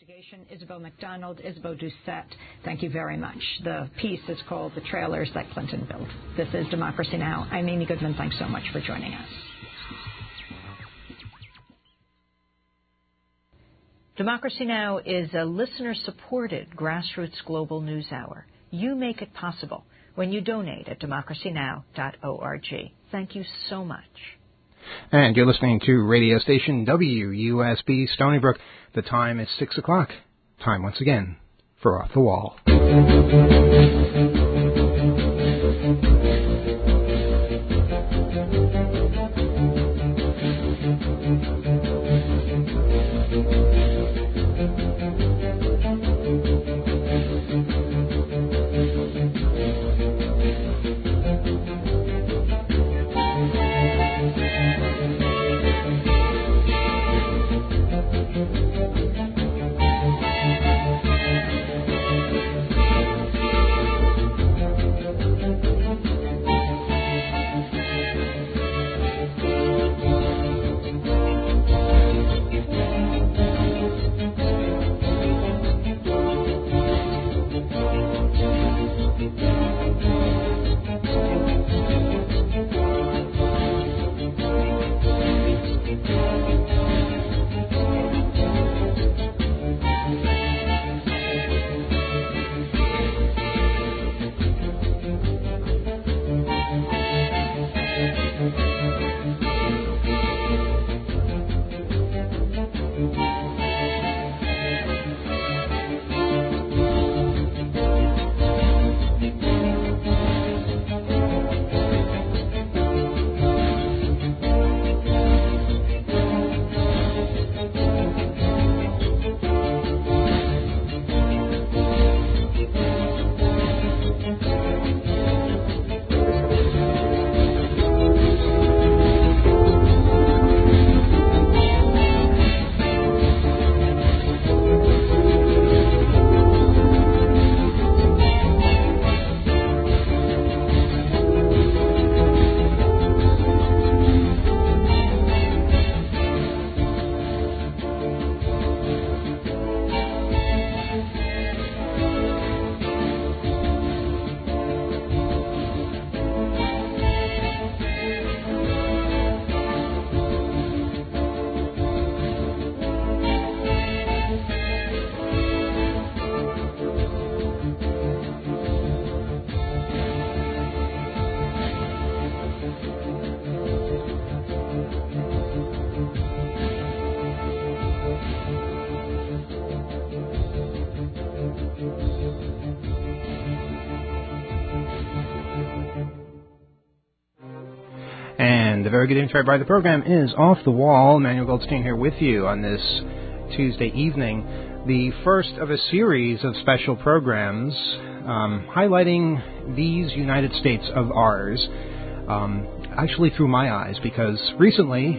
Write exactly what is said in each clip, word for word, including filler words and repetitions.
investigation. Isabel McDonald, Isabel Doucette, thank you very much. The piece is called The Trailers That Clinton Built. This is Democracy Now! I'm Amy Goodman. Thanks so much for joining us. Democracy Now! Is a listener-supported grassroots global news hour. You make it possible when you donate at democracy now dot org. Thank you so much. And you're listening to radio station W U S B Stony Brook. The time is six o'clock. Time once again for Off the Wall. And a very good evening to everybody. The program is Off the Wall. Manuel Goldstein here with you on this Tuesday evening. The first of a series of special programs um, highlighting these United States of ours, um, actually through my eyes, because recently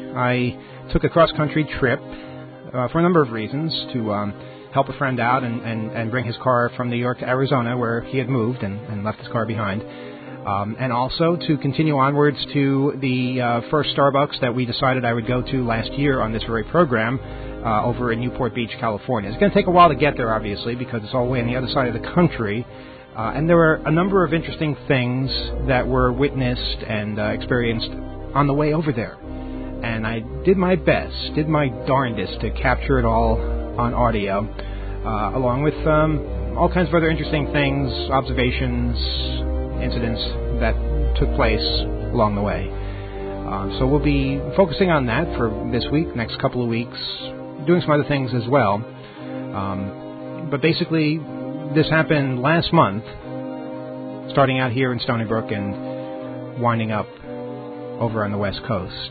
I took a cross-country trip uh, for a number of reasons to um, help a friend out and, and, and bring his car from New York to Arizona, where he had moved and, and left his car behind. Um, and also to continue onwards to the uh, first Starbucks that we decided I would go to last year on this very program uh, over in Newport Beach, California. It's going to take a while to get there, obviously, because it's all the way on the other side of the country. Uh, and there were a number of interesting things that were witnessed and uh, experienced on the way over there. And I did my best, did my darndest to capture it all on audio, uh, along with um, all kinds of other interesting things, observations, incidents that took place along the way. Uh, so we'll be focusing on that for this week, next couple of weeks, doing some other things as well. Um, but basically, this happened last month, starting out here in Stony Brook and winding up over on the West Coast.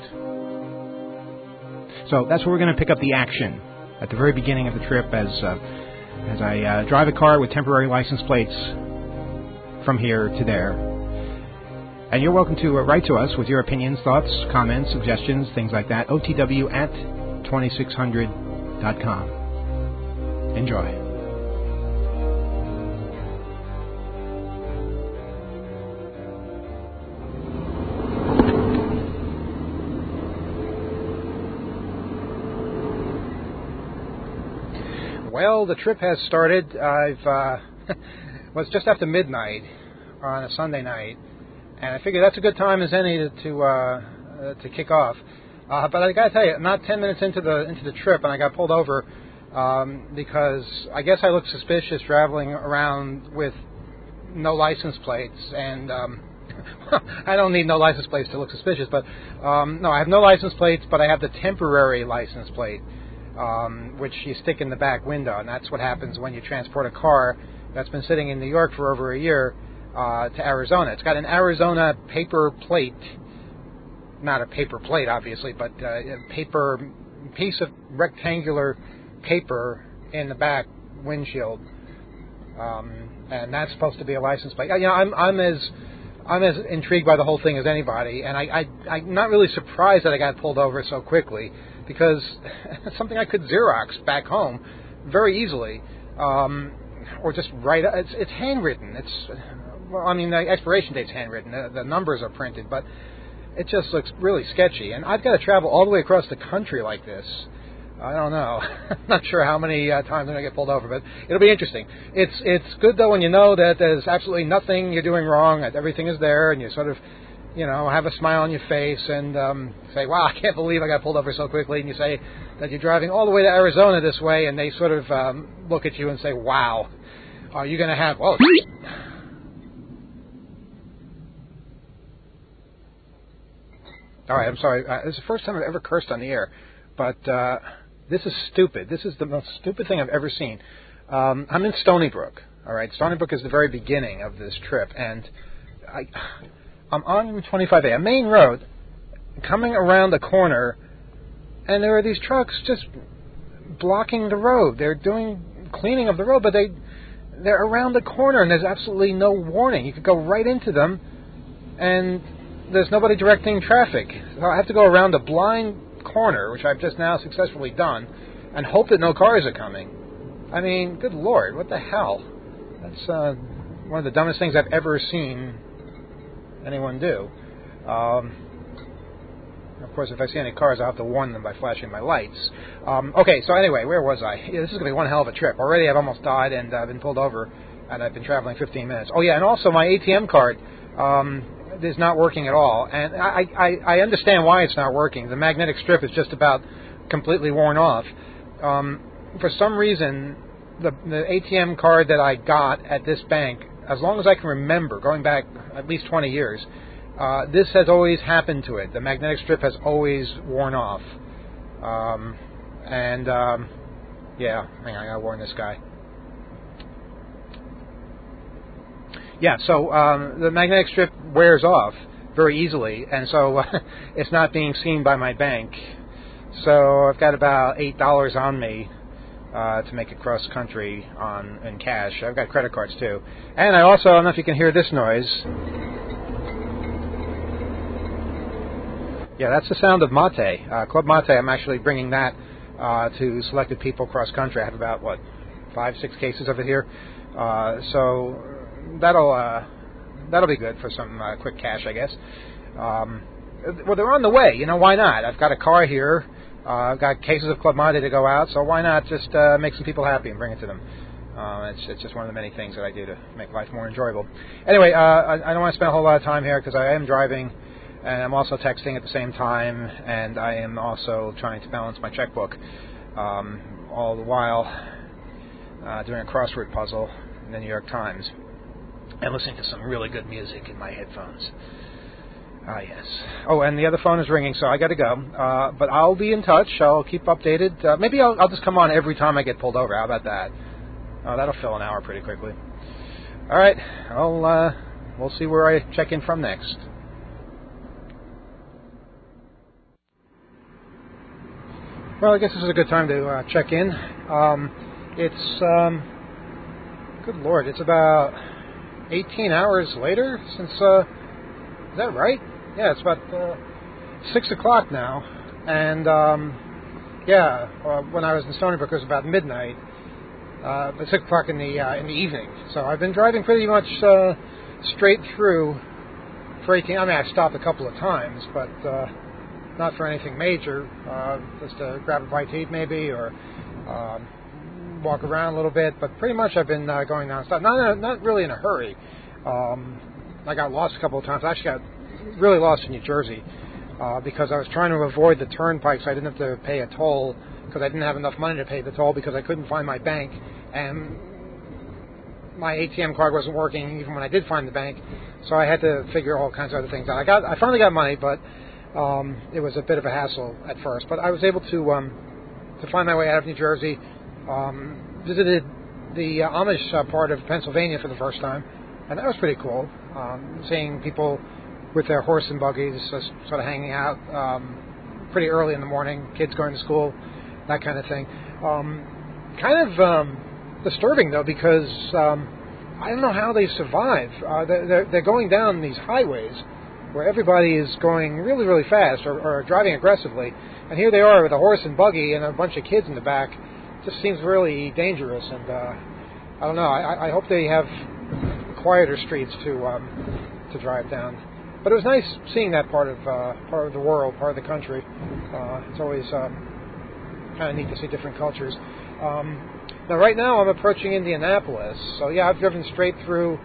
So that's where we're going to pick up the action at the very beginning of the trip as, uh, as I uh, drive a car with temporary license plates from here to there. And you're welcome to uh, write to us with your opinions, thoughts, comments, suggestions, things like that. O T W at twenty-six hundred dot com. Enjoy. Well, the trip has started. I've uh, well, it's just after midnight on a Sunday night, and I figure that's a good time as any to to, uh, uh, to kick off. Uh, but I got to tell you, not ten minutes into the into the trip, and I got pulled over um, because I guess I looked suspicious traveling around with no license plates, and um, I don't need no license plates to look suspicious, but um, no, I have no license plates, but I have the temporary license plate, um, which you stick in the back window, and that's what happens when you transport a car that's been sitting in New York for over a year uh, to Arizona. It's got an Arizona paper plate, not a paper plate, obviously, but uh, a paper piece of rectangular paper in the back windshield. Um, and that's supposed to be a license plate. You know, I'm I'm as I'm as intrigued by the whole thing as anybody, and I, I I'm not really surprised that I got pulled over so quickly, because it's something I could Xerox back home very easily, um, or just write. It's it's handwritten. It's well, I mean, the expiration date's handwritten. The, the numbers are printed, but it just looks really sketchy. And I've got to travel all the way across the country like this. I don't know. I'm not sure how many uh, times I'm going to get pulled over, but it'll be interesting. It's it's good, though, when you know that there's absolutely nothing you're doing wrong, that everything is there, and you sort of, you know, have a smile on your face and um, say, wow, I can't believe I got pulled over so quickly. And you say that you're driving all the way to Arizona this way, and they sort of um, look at you and say, wow, are you going to have, whoa. All right, I'm sorry. Uh, this is the first time I've ever cursed on the air, but uh, this is stupid. This is the most stupid thing I've ever seen. Um, I'm in Stony Brook. All right, Stony Brook is the very beginning of this trip, and I, I'm on twenty-five A, a main road, coming around the corner, and there are these trucks just blocking the road. They're doing cleaning of the road, but they they're around the corner, and there's absolutely no warning. You could go right into them, and there's nobody directing traffic. So I have to go around a blind corner, which I've just now successfully done, and hope that no cars are coming. I mean, good Lord, what the hell? That's uh, one of the dumbest things I've ever seen anyone do. Um, of course, if I see any cars, I'll have to warn them by flashing my lights. Um, okay, so anyway, where was I? Yeah, this is going to be one hell of a trip. Already I've almost died, and I've been pulled over, and I've been traveling fifteen minutes. Oh, yeah, and also my A T M card um, is not working at all. And I, I, I understand why it's not working. The magnetic strip is just about completely worn off. Um, for some reason, the, the A T M card that I got at this bank, as long as I can remember, going back at least twenty years, uh, this has always happened to it. The magnetic strip has always worn off. Um, and, um, yeah, hang on, I gotta warn this guy. Yeah, so um, the magnetic strip wears off very easily, and so uh, it's not being seen by my bank. So I've got about eight dollars on me uh, to make it cross country on in cash. I've got credit cards too, and I also, I don't know if you can hear this noise. Yeah, that's the sound of mate, uh, Club Mate. I'm actually bringing that uh, to selected people cross country. I have about what five, six cases of it here, uh, so that'll uh, that'll be good for some uh, quick cash, I guess. Um, well, they're on the way. You know, why not? I've got a car here. Uh, I've got cases of Club Mate to go out, so why not just uh, make some people happy and bring it to them? Uh, it's, it's just one of the many things that I do to make life more enjoyable. Anyway, uh, I, I don't want to spend a whole lot of time here because I am driving, and I'm also texting at the same time, and I am also trying to balance my checkbook, um, all the while uh, doing a crossword puzzle in the New York Times and listening to some really good music in my headphones. Ah, yes. Oh, and the other phone is ringing, so I got to go. Uh, but I'll be in touch. I'll keep updated. Uh, maybe I'll, I'll just come on every time I get pulled over. How about that? Oh, that'll fill an hour pretty quickly. All right. I'll, uh, we'll see where I check in from next. Well, I guess this is a good time to uh, check in. Um, it's, um, good Lord, it's about eighteen hours later since, uh, is that right? Yeah, it's about uh, six o'clock now, and um, yeah, uh, when I was in Stony Brook, it was about midnight, uh, but six o'clock in the uh, in the evening. So I've been driving pretty much uh, straight through for eighteen. I mean, I stopped a couple of times, but uh, not for anything major. Uh, just to grab a bite to eat, maybe, or um, walk around a little bit, but pretty much I've been uh, going nonstop. Not in a, not really in a hurry. Um, I got lost a couple of times. I actually got really lost in New Jersey uh, because I was trying to avoid the turnpike so I didn't have to pay a toll because I didn't have enough money to pay the toll because I couldn't find my bank and my A T M card wasn't working even when I did find the bank. So I had to figure all kinds of other things out. I got I finally got money, but um, it was a bit of a hassle at first. But I was able to um, to find my way out of New Jersey. Um, visited the uh, Amish uh, part of Pennsylvania for the first time, and that was pretty cool. Um, seeing people with their horse and buggies, just sort of hanging out um, pretty early in the morning, kids going to school, that kind of thing. Um, kind of um, disturbing though, because um, I don't know how they survive. Uh, they're, they're going down these highways where everybody is going really, really fast or, or driving aggressively, and here they are with a horse and buggy and a bunch of kids in the back. It just seems really dangerous, and uh, I don't know. I, I hope they have quieter streets to um, to drive down. But it was nice seeing that part of uh, part of the world, part of the country. Uh, it's always um, kind of neat to see different cultures. Um, now, right now, I'm approaching Indianapolis. So, yeah, I've driven straight through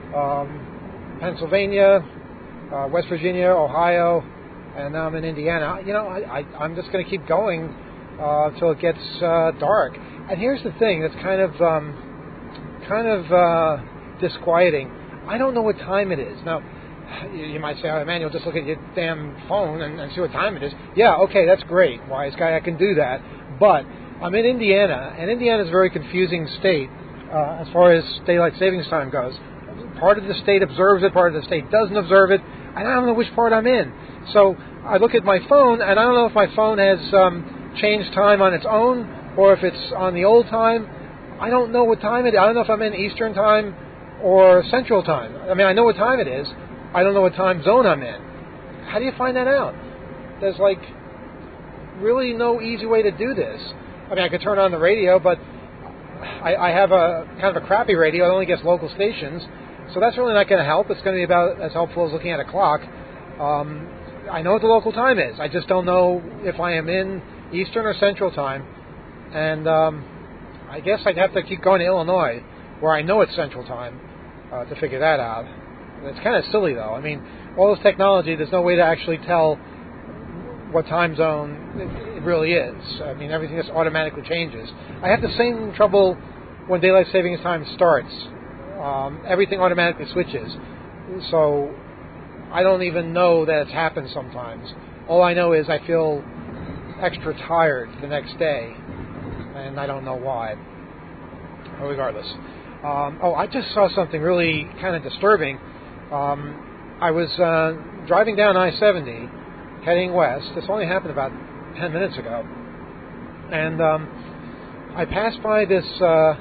um, Pennsylvania, uh, West Virginia, Ohio, and now I'm in Indiana. You know, I, I, I'm just going to keep going uh, until it gets uh, dark. And here's the thing that's kind of um, kind of uh, disquieting. I don't know what time it is. Now, you might say, oh, Emmanuel, just look at your damn phone and, and see what time it is. Yeah, okay, that's great. Wise guy, I can do that. But I'm in Indiana, and Indiana is a very confusing state uh, as far as daylight savings time goes. Part of the state observes it, part of the state doesn't observe it, and I don't know which part I'm in. So I look at my phone, and I don't know if my phone has um, changed time on its own or if it's on the old time. I don't know what time it is. I don't know if I'm in Eastern time or Central time. I mean, I know what time it is. I don't know what time zone I'm in. How do you find that out? There's like really no easy way to do this. I mean, I could turn on the radio, but I, I have a kind of a crappy radio. It only gets local stations, so that's really not going to help. It's going to be about as helpful as looking at a clock. Um, I know what the local time is. I just don't know if I am in Eastern or Central time, and um, I guess I'd have to keep going to Illinois, where I know it's Central time, uh, to figure that out. It's kind of silly, though. I mean, all this technology, there's no way to actually tell what time zone it, it really is. I mean, everything just automatically changes. I have the same trouble when daylight savings time starts. Um, everything automatically switches. So I don't even know that it's happened sometimes. All I know is I feel extra tired the next day, and I don't know why. Well, regardless. Um, oh, I just saw something really kind of disturbing. Um, I was uh, driving down I seventy, heading west. This only happened about ten minutes ago. And um, I passed by this uh,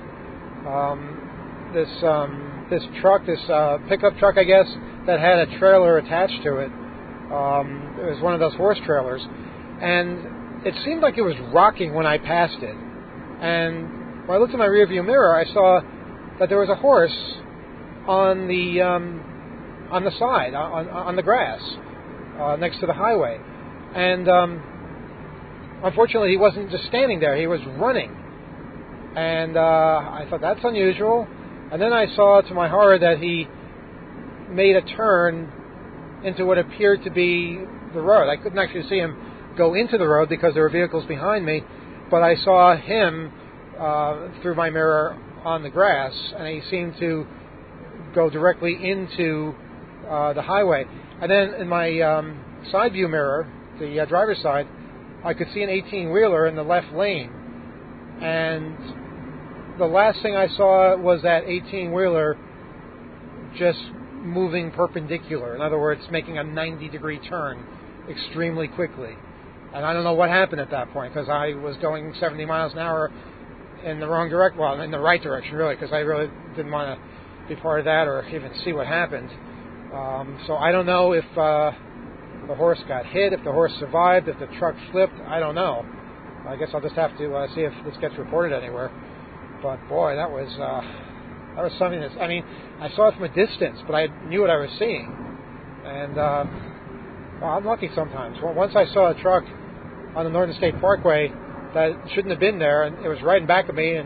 um, this um, this truck, this uh, pickup truck, I guess, that had a trailer attached to it. Um, it was one of those horse trailers. And it seemed like it was rocking when I passed it. And when I looked in my rearview mirror, I saw that there was a horse on the um, on the side, on, on the grass, uh, next to the highway. And um, unfortunately, he wasn't just standing there, he was running. And uh, I thought, that's unusual. And then I saw, to my horror, that he made a turn into what appeared to be the road. I couldn't actually see him go into the road because there were vehicles behind me, but I saw him uh, through my mirror on the grass, and he seemed to go directly into uh, the highway. And then in my um, side view mirror, the uh, driver's side, I could see an eighteen-wheeler in the left lane. And the last thing I saw was that eighteen-wheeler just moving perpendicular. In other words, making a ninety-degree turn extremely quickly. And I don't know what happened at that point, because I was going seventy miles an hour in the wrong direction, well, in the right direction, really, because I really didn't want to be part of that or even see what happened. Um, so I don't know if uh, the horse got hit, if the horse survived, if the truck flipped. I don't know. I guess I'll just have to uh, see if this gets reported anywhere. But boy, that was uh, that was something that's, I mean, I saw it from a distance, but I knew what I was seeing. And uh, well, I'm lucky sometimes. Well, once I saw a truck on the Northern State Parkway that shouldn't have been there, and it was right in back of me, and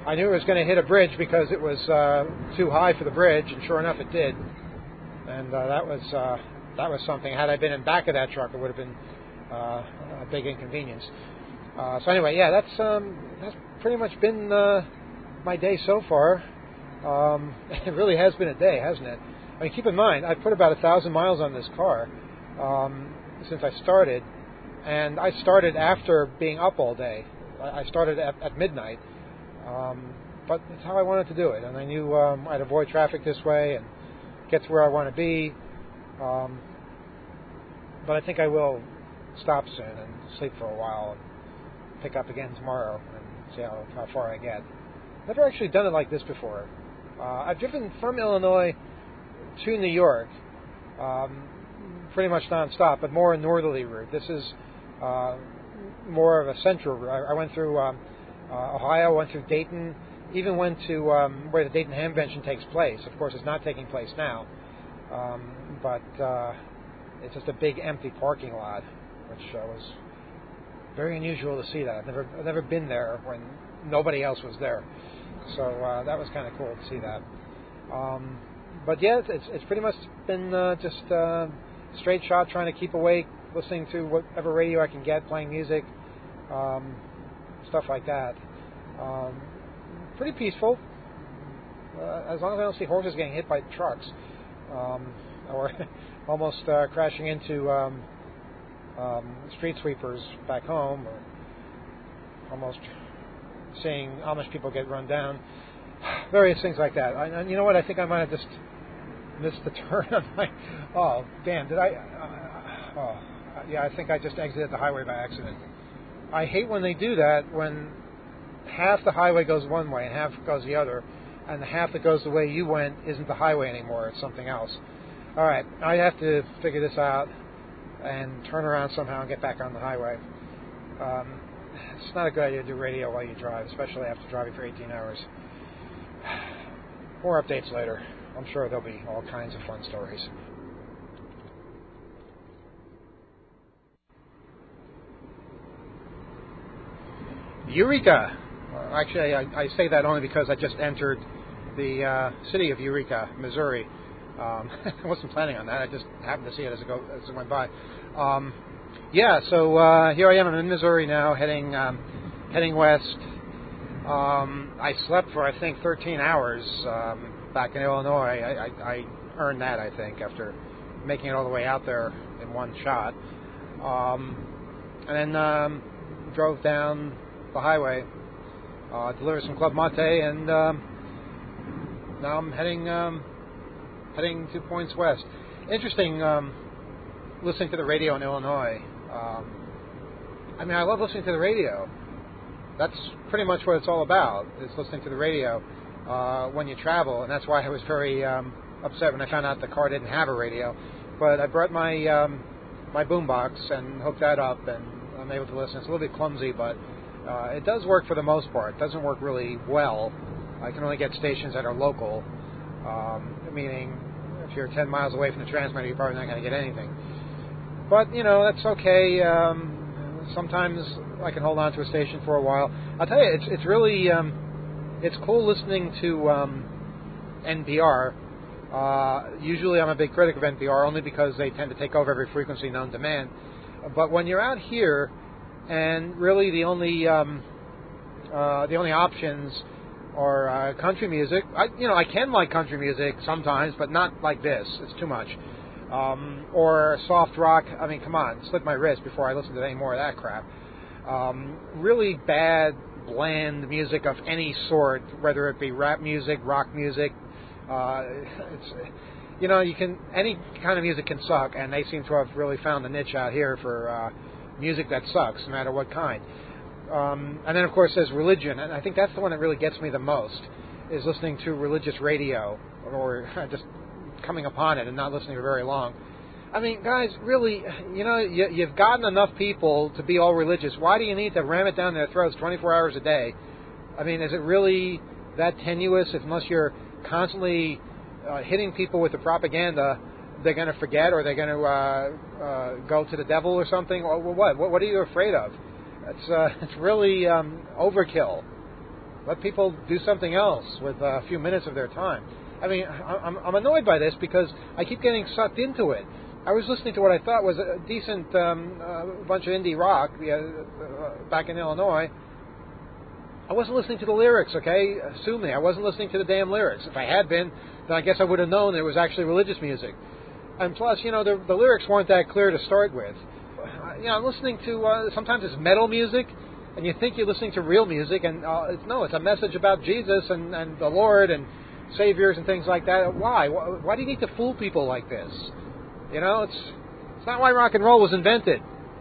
I knew it was going to hit a bridge because it was uh, too high for the bridge, and sure enough, it did. And uh, that was uh, that was something. Had I been in back of that truck, it would have been uh, a big inconvenience. Uh, so anyway, yeah, that's um, that's pretty much been uh, my day so far. Um, it really has been a day, hasn't it? I mean, keep in mind, I've put about a thousand miles on this car um, since I started, and I started after being up all day. I started at, at midnight, um, but it's how I wanted to do it, and I knew um, I'd avoid traffic this way and get to where I want to be. Um, but I think I will stop soon and sleep for a while and pick up again tomorrow and see how, how far I get. Never actually done it like this before. Uh, I've driven from Illinois to New York, um, pretty much nonstop, but more a northerly route. This is uh, more of a central route. I, I went through um, uh, Ohio, went through Dayton, even went to um, where the Dayton Ham Convention takes place. Of course, it's not taking place now, um, but uh, it's just a big empty parking lot, which uh, was very unusual to see that. I've never, I've never been there when nobody else was there, so uh, that was kind of cool to see that. Um, but yeah, it's it's pretty much been uh, just uh, straight shot, trying to keep awake, listening to whatever radio I can get, playing music, um, stuff like that. Um, pretty peaceful, uh, as long as I don't see horses getting hit by trucks, um, or almost uh, crashing into um, um, street sweepers back home, or almost seeing Amish people get run down, various things like that. I, and you know what? I think I might have just missed the turn on my. Oh, damn! Did I? Uh, oh, yeah. I think I just exited the highway by accident. I hate when they do that. When half the highway goes one way and half goes the other, and the half that goes the way you went isn't the highway anymore. It's something else. All right, I have to figure this out and turn around somehow and get back on the highway. Um, it's not a good idea to do radio while you drive, especially after driving for eighteen hours. More updates later. I'm sure there'll be all kinds of fun stories. Eureka! Uh, actually, I, I say that only because I just entered the uh, city of Eureka, Missouri. Um, I wasn't planning on that. I just happened to see it as it, go, as it went by. Um, yeah, so uh, here I am. I'm in Missouri now, heading um, heading west. Um, I slept for, I think, thirteen hours um, back in Illinois. I, I, I earned that, I think, after making it all the way out there in one shot. Um, and then um, drove down the highway, uh, delivered some Club Mate, and um, now I'm heading um, heading two points west. Interesting um, listening to the radio in Illinois. Um, I mean, I love listening to the radio. That's pretty much what it's all about, is listening to the radio uh, when you travel, and that's why I was very um, upset when I found out the car didn't have a radio. But I brought my um, my boombox and hooked that up, and I'm able to listen. It's a little bit clumsy, but uh, it does work for the most part. It doesn't work really well. I can only get stations that are local, um, meaning if you're ten miles away from the transmitter, you're probably not going to get anything. But, you know, that's okay. Um, sometimes I can hold on to a station for a while. I'll tell you, it's it's really um, it's cool listening to um, N P R. Uh, usually I'm a big critic of N P R only because they tend to take over every frequency known to man. But when you're out here, and really the only um, uh, the only options are uh, country music. I, you know, I can like country music sometimes, but not like this. It's too much. Um, or soft rock. I mean, come on, slit my wrist before I listen to any more of that crap. Um, really bad, bland music of any sort, whether it be rap music, rock music. Uh, it's, you know, you can any kind of music can suck, and they seem to have really found a niche out here for uh, music that sucks, no matter what kind. Um, and then, of course, there's religion, and I think that's the one that really gets me the most, is listening to religious radio, or just coming upon it and not listening for very long. I mean, guys, really, you know, you, you've gotten enough people to be all religious. Why do you need to ram it down their throats twenty-four hours a day? I mean, is it really that tenuous? If unless you're constantly uh, hitting people with the propaganda, they're going to forget, or they're going to uh, uh, go to the devil or something? Or what? What, what are you afraid of? It's uh, it's really um, overkill. Let people do something else with a few minutes of their time. I mean, I'm, I'm annoyed by this because I keep getting sucked into it. I was listening to what I thought was a decent um, uh, bunch of indie rock uh, uh, back in Illinois. I wasn't listening to the lyrics, okay? Sue me. I wasn't listening to the damn lyrics. If I had been, then I guess I would have known it was actually religious music. And plus, you know, the, the lyrics weren't that clear to start with. You know, I'm listening to, uh, sometimes it's metal music, and you think you're listening to real music, and uh, it's, no, it's a message about Jesus and, and the Lord and saviors and things like that. Why? Why do you need to fool people like this? You know, it's it's not why rock and roll was invented.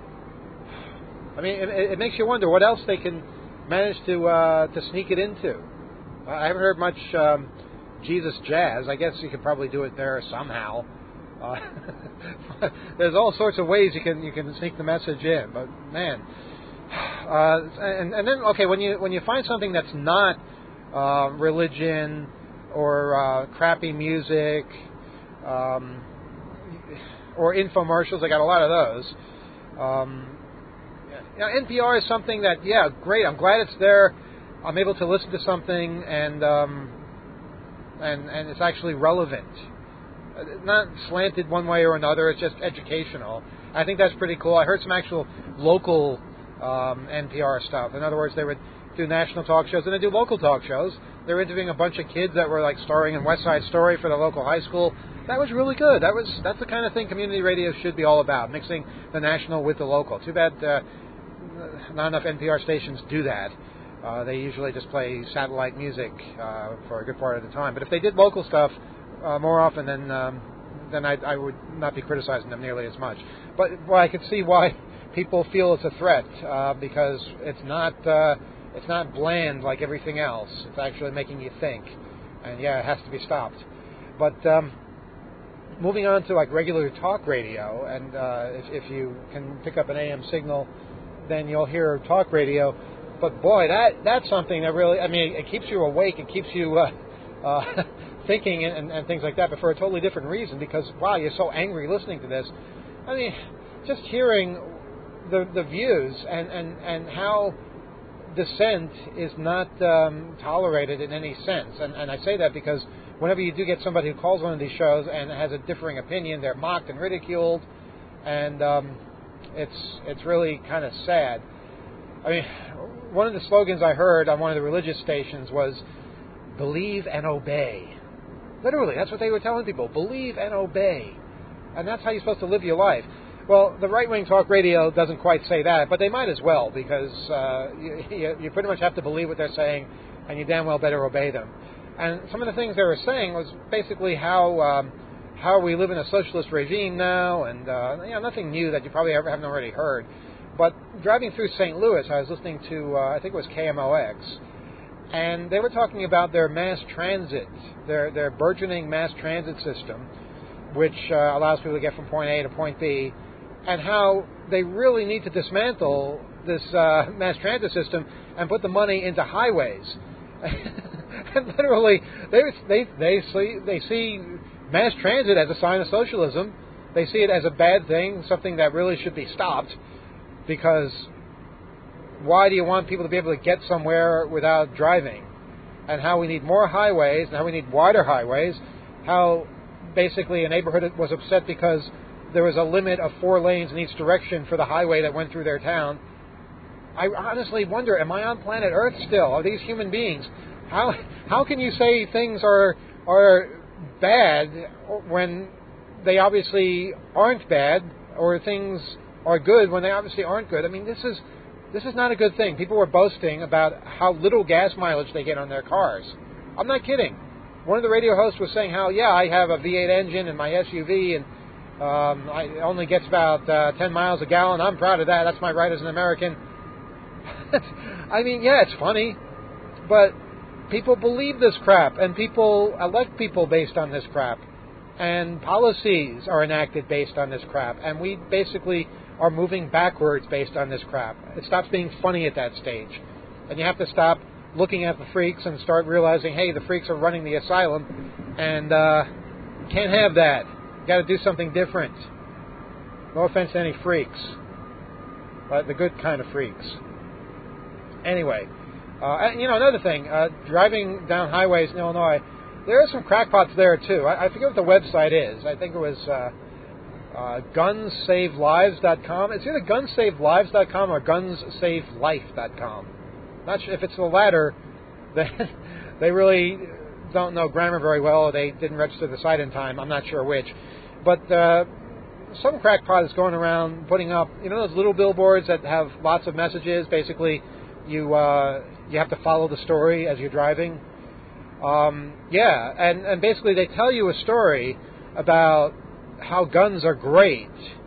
I mean, it, it makes you wonder what else they can manage to uh, to sneak it into. I haven't heard much um, Jesus jazz. I guess you could probably do it there somehow. Uh, there's all sorts of ways you can you can sneak the message in, but man, uh, and and then okay, when you when you find something that's not uh, religion or uh, crappy music. Um, or infomercials, I got a lot of those. Um, you know, N P R is something that, yeah, great, I'm glad it's there. I'm able to listen to something and um, and and it's actually relevant. Not slanted one way or another, it's just educational. I think that's pretty cool. I heard some actual local um, N P R stuff. In other words, they would do national talk shows and they do local talk shows. They were interviewing a bunch of kids that were like starring in West Side Story for the local high school. That was really good. That was that's the kind of thing community radio should be all about, mixing the national with the local. Too bad uh, not enough N P R stations do that. Uh, they usually just play satellite music uh, for a good part of the time. But if they did local stuff uh, more often, then um, then I, I would not be criticizing them nearly as much. But well, I could see why people feel it's a threat uh, because it's not uh, it's not bland like everything else. It's actually making you think, and yeah, it has to be stopped. But um, moving on to like regular talk radio, and uh, if, if you can pick up an A M signal, then you'll hear talk radio. But boy, that that's something that really, I mean, it keeps you awake, it keeps you uh, uh, thinking and, and, and things like that, but for a totally different reason, because, wow, you're so angry listening to this. I mean, just hearing the the views and, and, and how dissent is not um, tolerated in any sense. And, and I say that because whenever you do get somebody who calls one of these shows and has a differing opinion, they're mocked and ridiculed, and um, it's it's really kind of sad. I mean, one of the slogans I heard on one of the religious stations was, believe and obey. Literally, that's what they were telling people, believe and obey. And that's how you're supposed to live your life. Well, the right-wing talk radio doesn't quite say that, but they might as well, because uh, you, you pretty much have to believe what they're saying, and you damn well better obey them. And some of the things they were saying was basically how um, how we live in a socialist regime now, and uh, you know, nothing new that you probably ever haven't already heard. But driving through Saint Louis, I was listening to, uh, I think it was K M O X, and they were talking about their mass transit, their their burgeoning mass transit system, which uh, allows people to get from point A to point B, and how they really need to dismantle this uh, mass transit system and put the money into highways. And literally, they they they see they see mass transit as a sign of socialism. They see it as a bad thing, something that really should be stopped. Because why do you want people to be able to get somewhere without driving? And how we need more highways, and how we need wider highways. How basically a neighborhood was upset because there was a limit of four lanes in each direction for the highway that went through their town. I honestly wonder, am I on planet Earth still? Are these human beings? How how can you say things are are bad when they obviously aren't bad, or things are good when they obviously aren't good? I mean, this is this is not a good thing. People were boasting about how little gas mileage they get on their cars. I'm not kidding. One of the radio hosts was saying how, yeah, I have a V eight engine in my S U V, and um, I, it only gets about uh, ten miles a gallon. I'm proud of that. That's my right as an American. I mean, yeah, it's funny, but people believe this crap, and people elect people based on this crap, and policies are enacted based on this crap, and we basically are moving backwards based on this crap. It stops being funny at that stage, and you have to stop looking at the freaks and start realizing, hey, the freaks are running the asylum, and uh, can't have that. Got to do something different. No offense to any freaks, but the good kind of freaks. Anyway, Uh, and, you know, another thing, uh, driving down highways in Illinois, there are some crackpots there, too. I, I forget what the website is. I think it was uh, uh, guns save lives dot com. It's either guns save lives dot com or guns save life dot com. Not sure if it's the latter. They, they really don't know grammar very well, or they didn't register the site in time. I'm not sure which. But uh, some crackpot is going around putting up, you know, those little billboards that have lots of messages. Basically, you uh, you have to follow the story as you're driving. Um, yeah, and, and basically they tell you a story about how guns are great.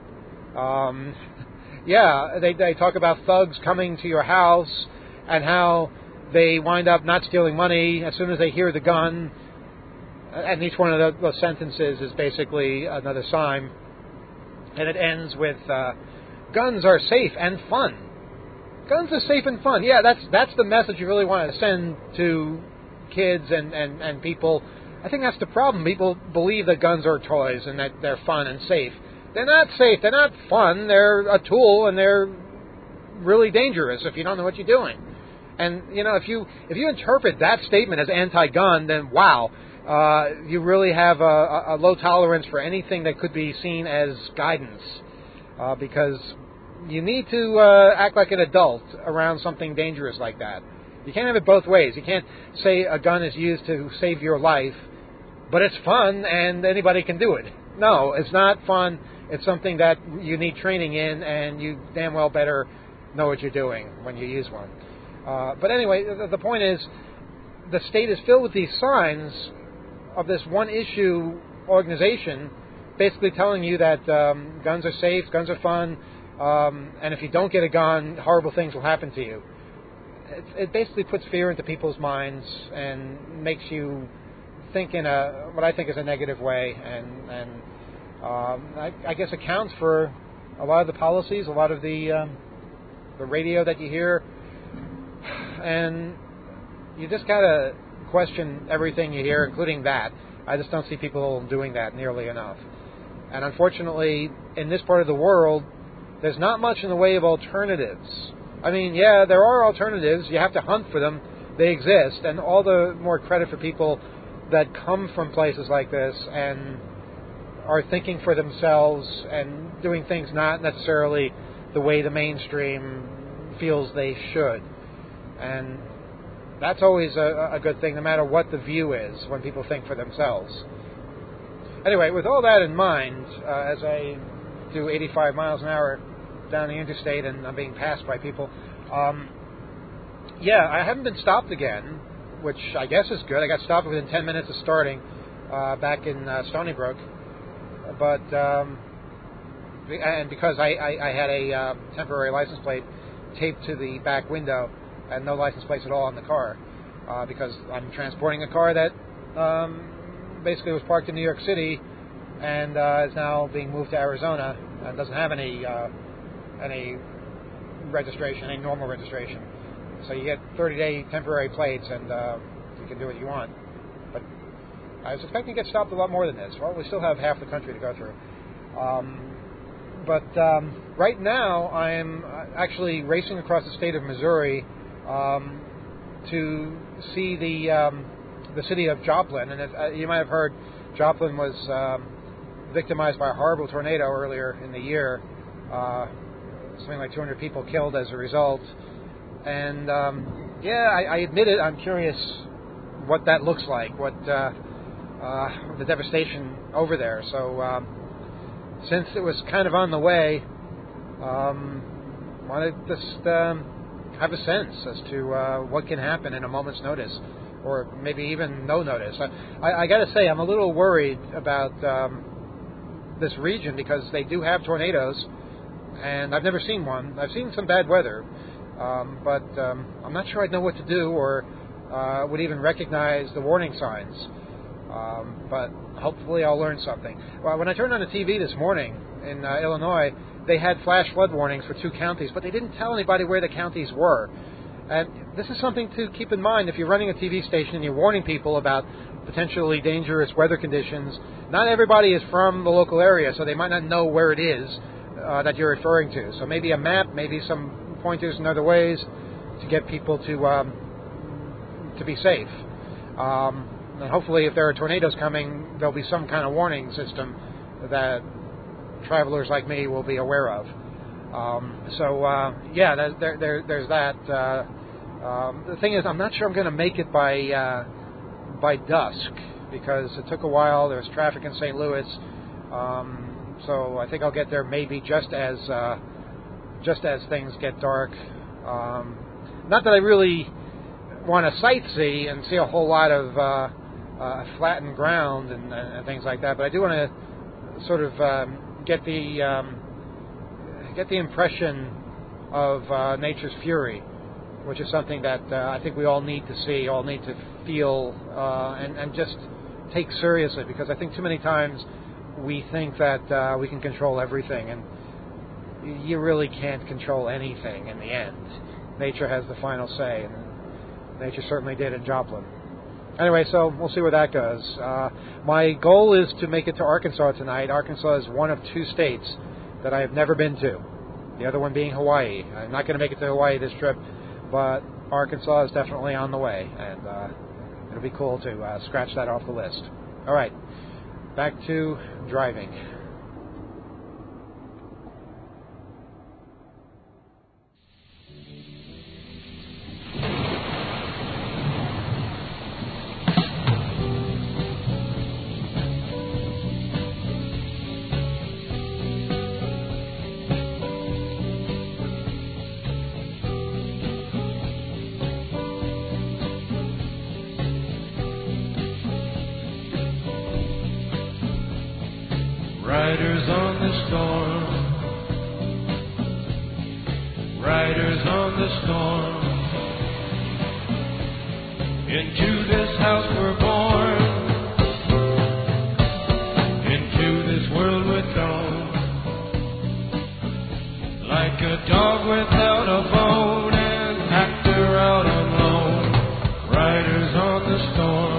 Um, yeah, they, they talk about thugs coming to your house and how they wind up not stealing money as soon as they hear the gun. And each one of the, those sentences is basically another sign. And it ends with, uh, guns are safe and fun. Guns are safe and fun. Yeah, that's that's the message you really want to send to kids and, and, and people. I think that's the problem. People believe that guns are toys and that they're fun and safe. They're not safe. They're not fun. They're a tool, and they're really dangerous if you don't know what you're doing. And, you know, if you if you interpret that statement as anti-gun, then wow, uh, you really have a, a low tolerance for anything that could be seen as guidance, uh, because you need to uh, act like an adult around something dangerous like that. You can't have it both ways. You can't say a gun is used to save your life, but it's fun and anybody can do it. No, it's not fun. It's something that you need training in, and you damn well better know what you're doing when you use one. Uh, but anyway, the, the point is, the state is filled with these signs of this one-issue organization basically telling you that um, guns are safe, guns are fun, um, and if you don't get a gun, horrible things will happen to you. It, it basically puts fear into people's minds and makes you think in a what I think is a negative way, and, and um, I, I guess accounts for a lot of the policies, a lot of the um, the radio that you hear, and you just gotta question everything you hear, including that. I just don't see people doing that nearly enough. And unfortunately, in this part of the world, there's not much in the way of alternatives. I mean, yeah, there are alternatives. You have to hunt for them. They exist. And all the more credit for people that come from places like this and are thinking for themselves and doing things not necessarily the way the mainstream feels they should. And that's always a, a good thing, no matter what the view is, when people think for themselves. Anyway, with all that in mind, uh, as I do eighty-five miles an hour down the interstate and I'm being passed by people, um, yeah, I haven't been stopped again, which I guess is good. I got stopped within ten minutes of starting uh, back in uh, Stony Brook. But, um, and because I, I, I had a uh, temporary license plate taped to the back window and no license plates at all on the car, uh, because I'm transporting a car that um, basically was parked in New York City and uh, is now being moved to Arizona and doesn't have any uh, any registration, any normal registration. So you get thirty-day temporary plates and uh, you can do what you want. But I was expecting to get stopped a lot more than this. Well, we still have half the country to go through. Um, but um, right now I am actually racing across the state of Missouri um, to see the um, the city of Joplin. And it, uh, you might have heard Joplin was um, victimized by a horrible tornado earlier in the year. Uh, something like two hundred people killed as a result. And um, yeah, I, I admit it, I'm curious what that looks like, what uh, uh, the devastation over there. So um, since it was kind of on the way, um, I want to just um, have a sense as to uh, what can happen in a moment's notice, or maybe even no notice. I, I, I got to say, I'm a little worried about um, this region because they do have tornadoes, and I've never seen one. I've seen some bad weather, um, but um, I'm not sure I'd know what to do or uh, would even recognize the warning signs. Um, but hopefully I'll learn something. Well, when I turned on the T V this morning in uh, Illinois, they had flash flood warnings for two counties, but they didn't tell anybody where the counties were. And this is something to keep in mind if you're running a T V station and you're warning people about potentially dangerous weather conditions. Not everybody is from the local area, so they might not know where it is uh, that you're referring to. So maybe a map, maybe some pointers in other ways to get people to um, to be safe. Um, and hopefully, if there are tornadoes coming, there'll be some kind of warning system that travelers like me will be aware of. Um, so, uh, yeah, there, there, there's that. Uh, um, the thing is, I'm not sure I'm going to make it by uh, by dusk because it took a while. There's traffic in Saint Louis, um, so I think I'll get there maybe just as uh, just as things get dark. Um, not that I really want to sightsee and see a whole lot of uh, uh, flattened ground and, and things like that, but I do want to sort of um, get the um, get the impression of uh, nature's fury, which is something that uh, I think we all need to see, all need to feel, uh, and, and just take seriously, because I think too many times we think that uh, we can control everything, and you really can't control anything in the end. Nature has the final say, and nature certainly did in Joplin. Anyway, so we'll see where that goes. Uh, my goal is to make it to Arkansas tonight. Arkansas is one of two states that I have never been to, the other one being Hawaii. I'm not going to make it to Hawaii this trip, but Arkansas is definitely on the way, and uh, it'll be cool to uh, scratch that off the list. All right, back to driving. Riders on the storm, riders on the storm, into this house we're born, into this world we're thrown, like a dog without a bone, an actor out on loan, riders on the storm.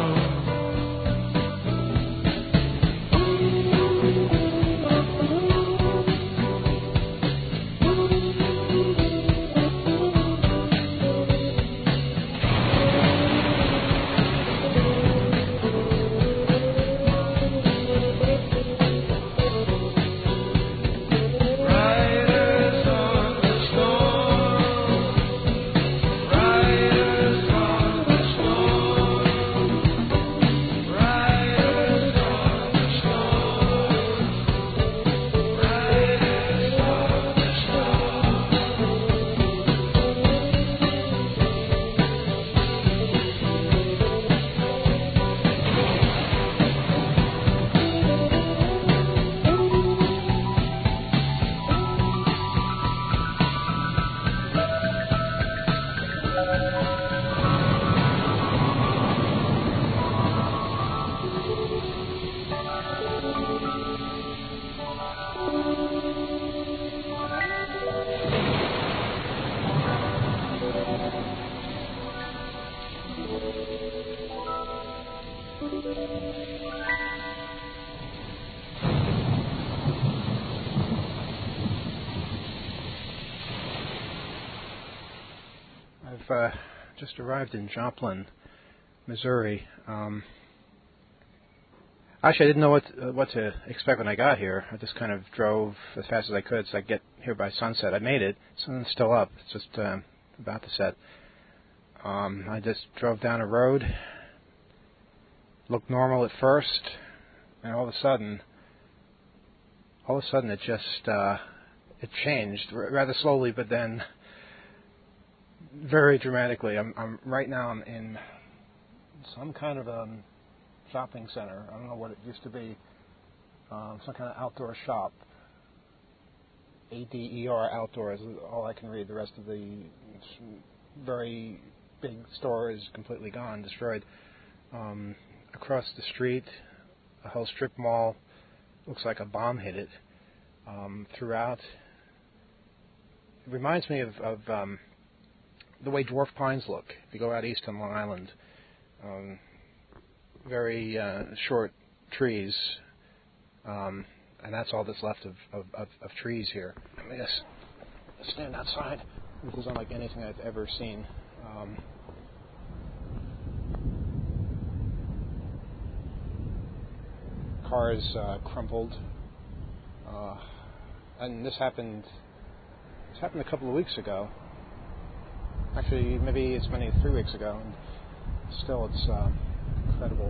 I've uh, just arrived in Joplin, Missouri. Um, actually, I didn't know what uh, what to expect when I got here. I just kind of drove as fast as I could so I could get here by sunset. I made it. Sun's still up. It's just uh, about to set. Um, I just drove down a road. Looked normal at first, and all of a sudden, all of a sudden it just uh, it changed r- rather slowly, but then very dramatically. I'm, I'm right now. I'm in some kind of a shopping center. I don't know what it used to be. Um, some kind of outdoor shop. A D E R outdoors is all I can read. The rest of the very big store is completely gone, destroyed. Um, across the street, a whole strip mall. Looks like a bomb hit it. Um, throughout, it reminds me of, of um, the way dwarf pines look. If you go out east on Long Island, um, very uh, short trees, um, and that's all that's left of, of, of, of trees here. Let me just stand outside. This is unlike anything I've ever seen. Um, cars uh, crumpled. Uh, and this happened. This happened a couple of weeks ago. Actually, maybe as many as three weeks ago. And still, it's uh, incredible.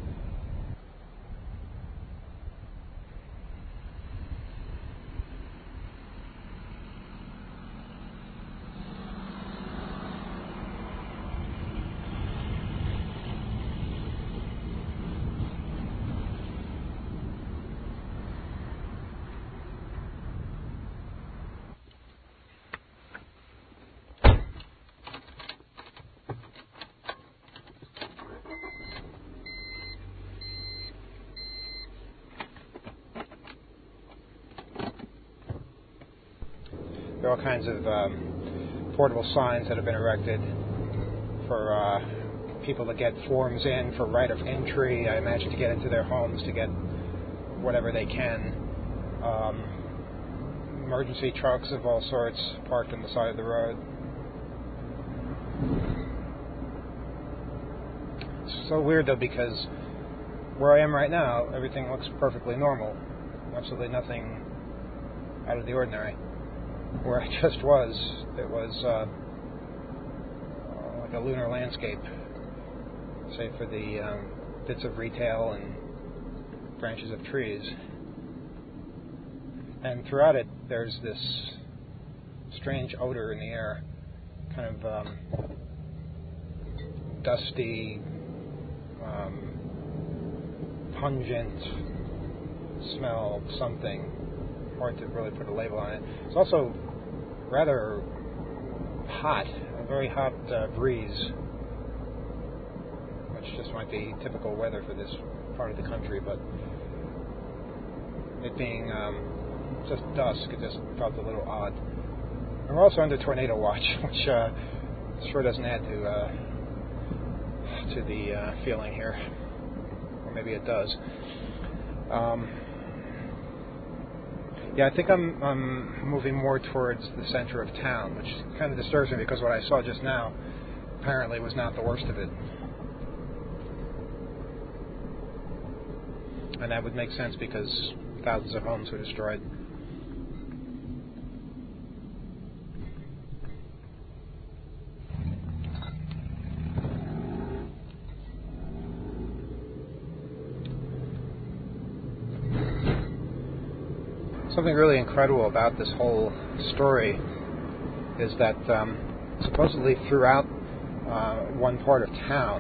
There are all kinds of um, portable signs that have been erected for uh, people to get forms in for right of entry, I imagine, to get into their homes, to get whatever they can. Um, emergency trucks of all sorts parked on the side of the road. It's so weird, though, because where I am right now, everything looks perfectly normal. Absolutely nothing out of the ordinary. Where I just was, it was uh, uh, like a lunar landscape, save for the um, bits of retail and branches of trees. And throughout it, there's this strange odor in the air, kind of um, dusty, um, pungent smell of something. Hard to really put a label on it. It's also rather hot, a very hot uh, breeze, which just might be typical weather for this part of the country, but it being um, just dusk, it just felt a little odd. And we're also under tornado watch, which uh, sure doesn't add to uh, to the uh, feeling here, or maybe it does. Um, Yeah, I think I'm, I'm moving more towards the center of town, which kind of disturbs me because what I saw just now apparently was not the worst of it. And that would make sense because thousands of homes were destroyed. Something really incredible about this whole story is that um, supposedly throughout uh, one part of town,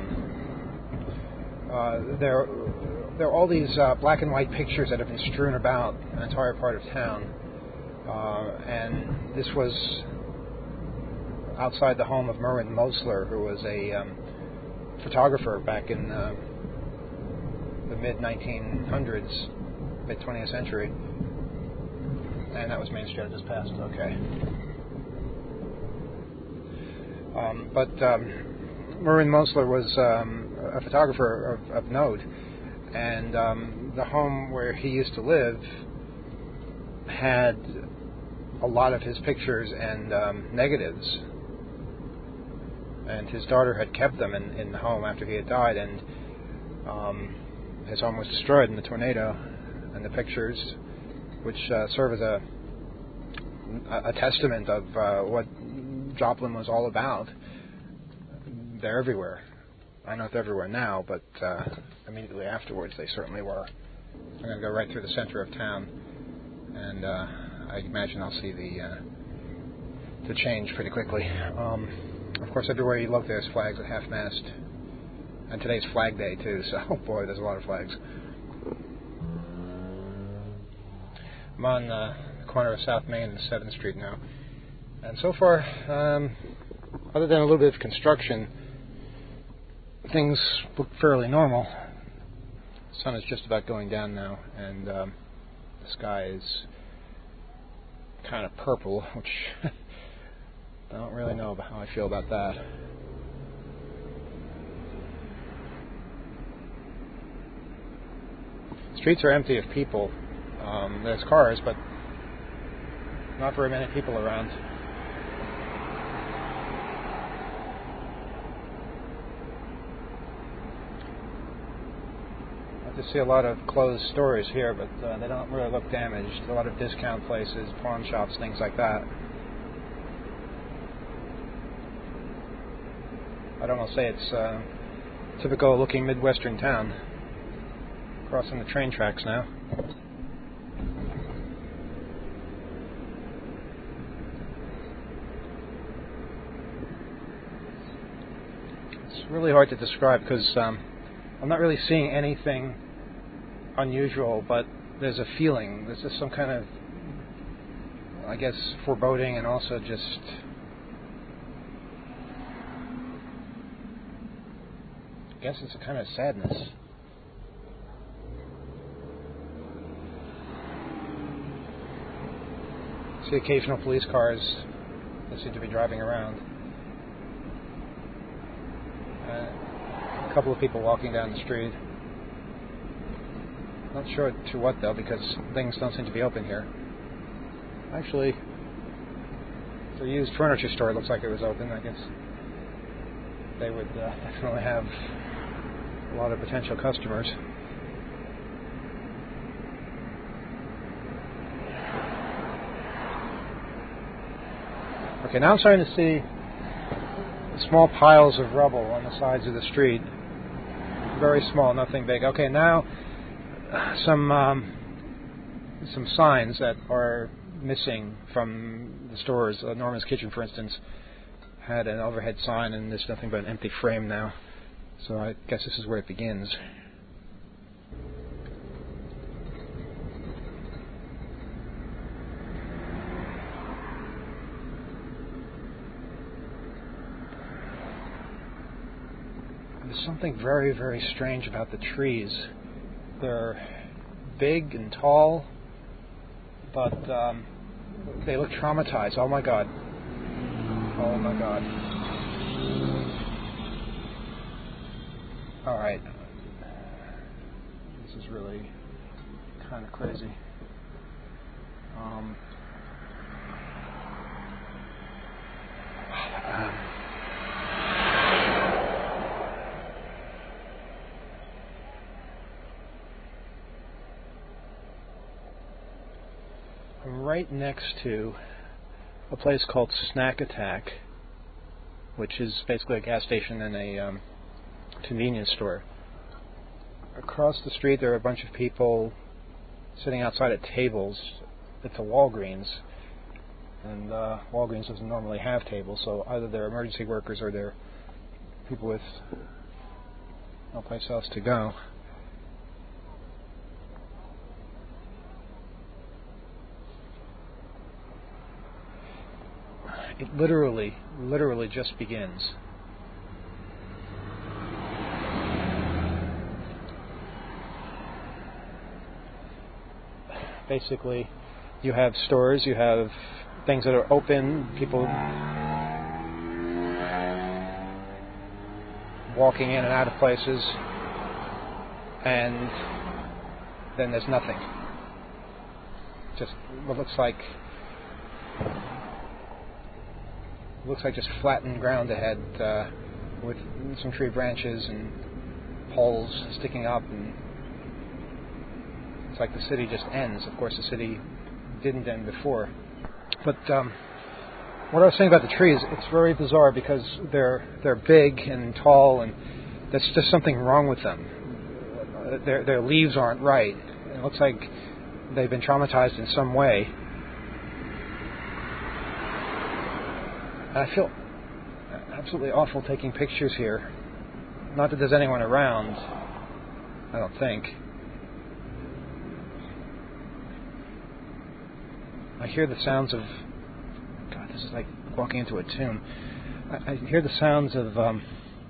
uh, there, there are all these uh, black and white pictures that have been strewn about an entire part of town. Uh, and this was outside the home of Merwin Mosler, who was a um, photographer back in uh, the mid nineteen hundreds, mid twentieth century. And that was Main Street I just passed. Okay. Um, but um, Merwin Mosler was um, a photographer of, of note, and um, the home where he used to live had a lot of his pictures and um, negatives. And his daughter had kept them in, in the home after he had died, and um, his home was destroyed in the tornado, and the pictures, which uh, serve as a a testament of uh, what Joplin was all about. They're everywhere. I know they're everywhere now, but uh, immediately afterwards they certainly were. I'm going to go right through the center of town, and uh, I imagine I'll see the uh, the change pretty quickly. Um, of course, everywhere you look, there's flags at half-mast, and today's Flag Day too. So, oh boy, there's a lot of flags. I'm on uh, the corner of South Main and seventh Street now. And so far, um, other than a little bit of construction, things look fairly normal. The sun is just about going down now, and um, the sky is kind of purple, which I don't really know how I feel about that. Streets are empty of people. Um, there's cars, but not very many people around. to see a lot of closed stores here, but uh, they don't really look damaged. A lot of discount places, pawn shops, things like that. I'd almost say it's a typical looking Midwestern town. Crossing the train tracks now. It's really hard to describe because um, I'm not really seeing anything unusual, but there's a feeling. There's just some kind of, I guess, foreboding and also just I guess it's a kind of sadness. See occasional police cars that seem to be driving around. Uh, a couple of people walking down the street. Not sure to what though, because things don't seem to be open here. Actually, the used furniture store looks like it was open. I guess they would uh, definitely have a lot of potential customers. Okay, now I'm starting to see small piles of rubble on the sides of the street. Very small, nothing big. Okay, now some um, some signs that are missing from the stores. Uh, Norman's Kitchen, for instance, had an overhead sign, and there's nothing but an empty frame now. So I guess this is where it begins. There's something very, very strange about the trees. They're big and tall, but um, they look traumatized. Oh my God. Oh my God. Alright. This is really kind of crazy. Um, um, I'm right next to a place called Snack Attack, which is basically a gas station and a um, convenience store. Across the street there are a bunch of people sitting outside at tables. It's a Walgreens, and uh, Walgreens doesn't normally have tables, so either they're emergency workers or they're people with no place else to go. It literally, literally just begins. Basically, you have stores, you have things that are open, people walking in and out of places, and then there's nothing. Just what looks like looks like just flattened ground ahead, uh, with some tree branches and poles sticking up, and it's like the city just ends. Of course, the city didn't end before. But um, what I was saying about the trees, it's very bizarre because they're they're big and tall, and there's just something wrong with them. Their their leaves aren't right. It looks like they've been traumatized in some way. And I feel absolutely awful taking pictures here. Not that there's anyone around, I don't think. I hear the sounds of... God, this is like walking into a tomb. I, I hear the sounds of um,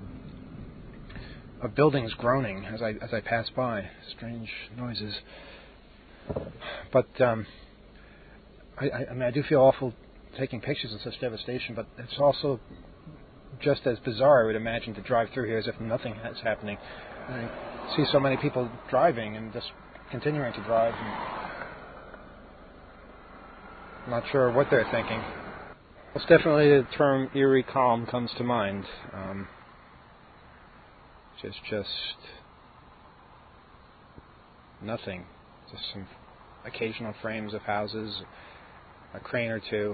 of buildings groaning as I as I pass by. Strange noises. But um, I, I, I mean, I do feel awful taking pictures of such devastation, but it's also just as bizarre, I would imagine, to drive through here as if nothing is happening. I see so many people driving and just continuing to drive. And I'm not sure what they're thinking. It's definitely the term eerie calm comes to mind. Um, just, just nothing. Just some occasional frames of houses, a crane or two,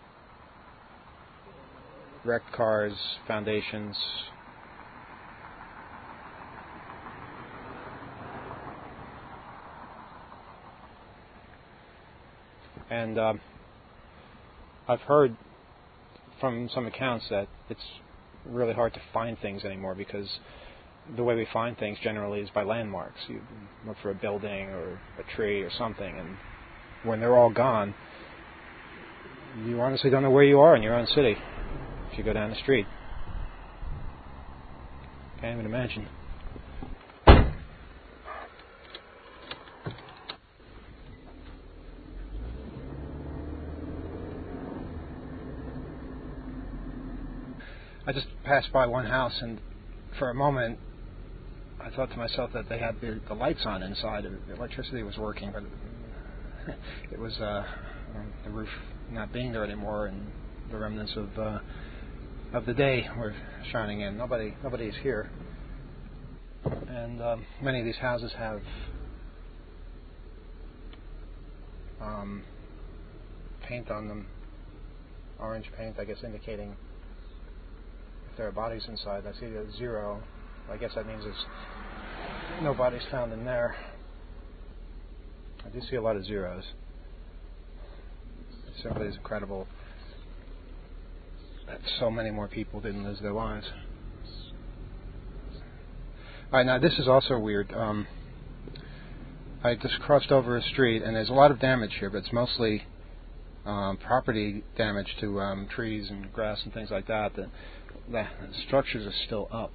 wrecked cars, foundations. And um, I've heard from some accounts that it's really hard to find things anymore because the way we find things generally is by landmarks. You look for a building or a tree or something, and when they're all gone, you honestly don't know where you are in your own city if you go down the street. Can't even imagine. I just passed by one house, and for a moment I thought to myself that they had the, the lights on inside. The electricity was working, but it was uh, the roof not being there anymore, and the remnants of uh, of the day were shining in. Nobody, nobody's here, and um, many of these houses have um, paint on them, orange paint, I guess, indicating there are bodies inside. I see a zero. I guess that means there's no bodies found in there. I do see a lot of zeros. It simply is incredible that so many more people didn't lose their lives. Alright, now this is also weird. Um, I just crossed over a street, and there's a lot of damage here, but it's mostly um, property damage to um, trees and grass and things like that. The, the structures are still up.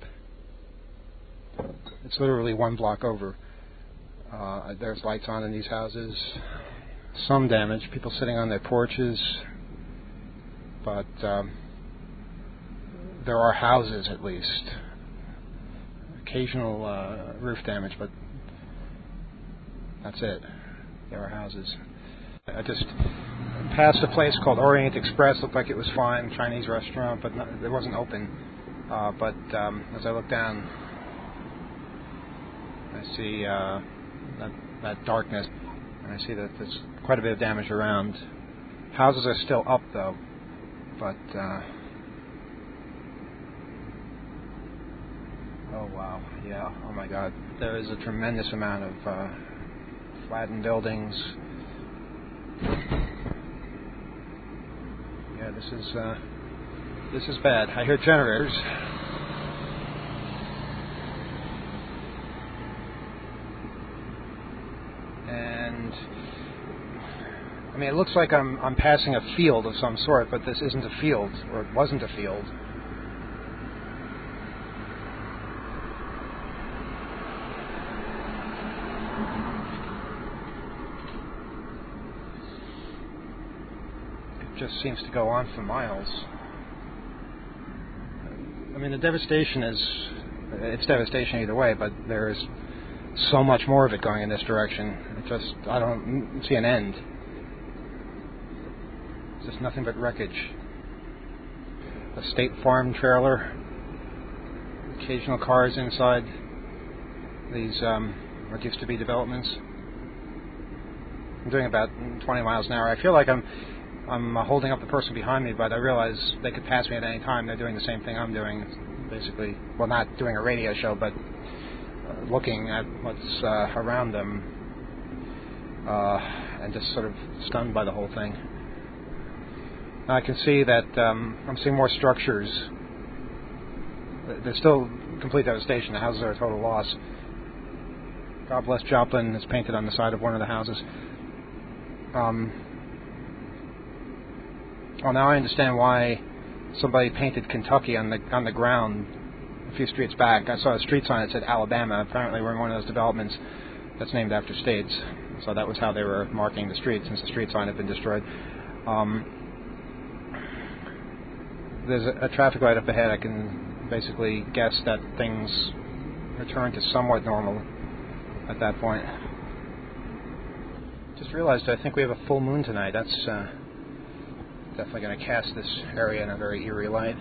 It's literally one block over. Uh, there's lights on in these houses. Some damage, people sitting on their porches, but um, there are houses at least. Occasional uh, roof damage, but that's it. There are houses. I just passed a place called Orient Express. Looked like it was fine, Chinese restaurant, but not, it wasn't open. Uh, but um, as I look down, I see uh, that, that darkness, and I see that there's quite a bit of damage around. Houses are still up, though, but uh, oh wow, yeah, oh my God, there is a tremendous amount of uh, flattened buildings. Yeah, this is uh, this is bad. I hear generators. And I mean, it looks like I'm I'm passing a field of some sort, but this isn't a field, or it wasn't a field. It just seems to go on for miles. I mean, the devastation is, it's devastation either way, but there's so much more of it going in this direction. It just, I don't see an end. It's just nothing but wreckage. A State Farm trailer, occasional cars inside these um, what used to be developments. I'm doing about twenty miles an hour. I feel like I'm I'm uh, holding up the person behind me, but I realize they could pass me at any time. They're doing the same thing I'm doing, basically. Well, not doing a radio show, but uh, looking at what's uh, around them uh, and just sort of stunned by the whole thing. Now I can see that um, I'm seeing more structures. There's still complete devastation. The houses are a total loss. God Bless Joplin is painted on the side of one of the houses. Um, well, now I understand why somebody painted Kentucky on the on the ground a few streets back. I saw a street sign that said Alabama. Apparently we're in one of those developments that's named after states. So that was how they were marking the street, since the street sign had been destroyed. Um, there's a, a traffic light up ahead. I can basically guess that things return to somewhat normal at that point. Just realized I think we have a full moon tonight. That's uh, definitely going to cast this area in a very eerie light.